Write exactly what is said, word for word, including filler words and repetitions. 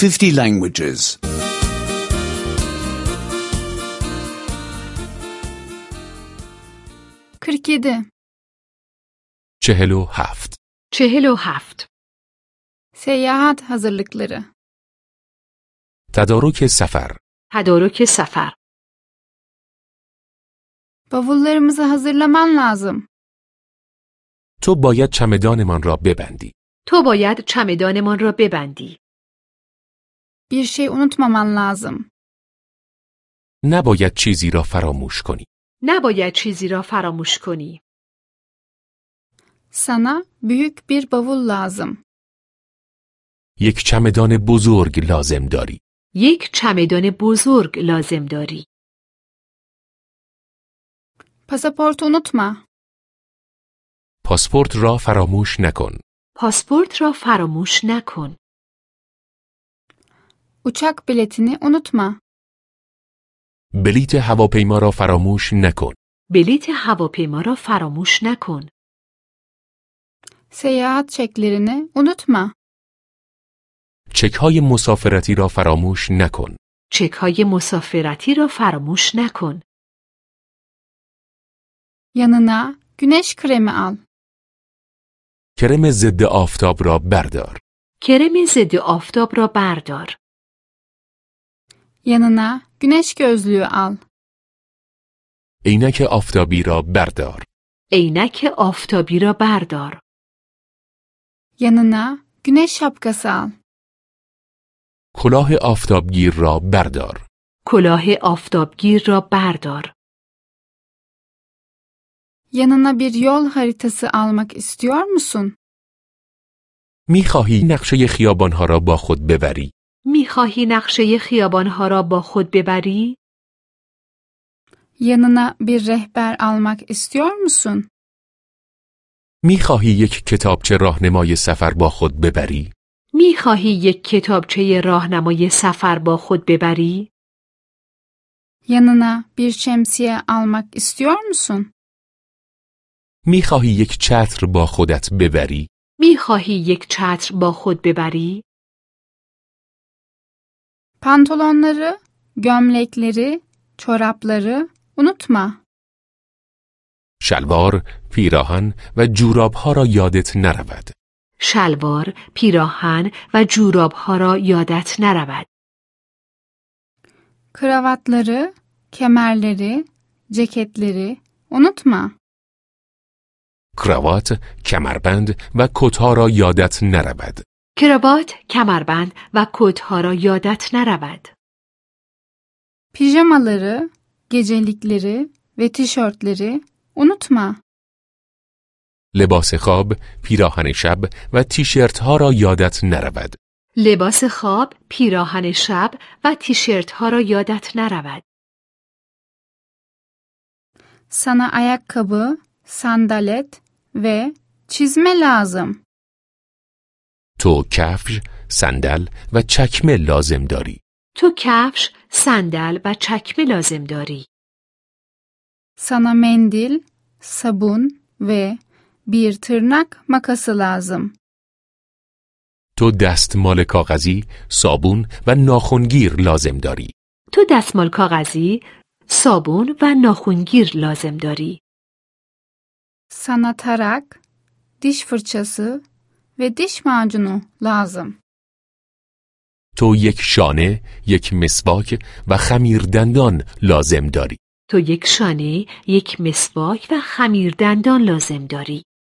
fifty languages. kırk yedi. چهل و هفت. چهل و هفت. Seyahat hazırlıkları. تدارک سفر. تدارک سفر. Bavullarımızı hazırlaman lazım. تو باید چمدانمان را ببندی. تو باید چمدانمان را ببندی. Bir şey unutmaman lazım. نباید چیزی را فراموش کنی. نباید چیزی را فراموش کنی. Sana büyük bir bavul lazım. یک چمدان بزرگ لازم داری. یک چمدان بزرگ لازم داری. Pasaportu unutma. پاسپورت را فراموش نکن. پاسپورت را فراموش نکن. Uçak biletini unutma. بلیت هواپیما را فراموش نکن. بلیت هواپیما را فراموش نکن. Seyahat çeklerini unutma. چک های مسافرتی را فراموش نکن. چک های مسافرتی را فراموش نکن. Yanına güneş kremi al. کرم ضد آفتاب را بردار. کرم ضد آفتاب را بردار. Yanına güneş gözlüğü al. عینک آفتابی را بردار. عینک آفتابی را بردار. Yanına güneş şapkası al. کلاه آفتابگیر را بردار. کلاه آفتابگیر را بردار. Yanına bir yol haritası almak istiyor musun? می‌خواهی نقشه خیابان‌ها را با خود ببری؟ می‌خواهی نقشه خیابان‌ها را با خود ببری؟ Yanına bir rehber almak istiyor musun? می‌خواهی یک کتابچه راهنمای سفر با خود ببری؟ می‌خواهی یک کتابچه راهنمای سفر با خود ببری؟ Yanına bir şemsiye almak istiyor musun? می‌خواهی یک چتر با خودت ببری؟ می‌خواهی یک چتر با خود ببری؟ Pantolonları, gömlekleri, çorapları unutma. شلوار، پیراهن و جوراب‌ها را یادت نرود. شلوار، پیراهن و جوراب‌ها را یادت نرود. Kravatları, kemerleri, ceketleri unutma. کراوات، کمربند و کت‌ها را یادت نرود. کراوات، کمربند و کت‌ها را یادت نرود. Pijamaları, gecelikleri ve tişörtleri unutma. لباس خواب، پیراهن شب و تیشرت‌ها را یادت نرود. لباس خواب، پیراهن شب و تیشرت‌ها را یادت نرود. Sana ayakkabı, sandalet ve çizme lazım. تو کفش، صندل و چکمه لازم داری. تو کفش، صندل و چکمه لازم داری. Sana mendil, sabun ve bir tırnak makası lazım. تو دستمال کاغذی، صابون و ناخنگیر لازم داری. تو دستمال کاغذی، صابون و ناخنگیر لازم داری. Sana tarak, diş fırçası ve diş macunu lazım. تو یک شانه، یک مسواک و خمیردندان لازم داری. تو یک شانه، یک مسواک و خمیردندان لازم داری.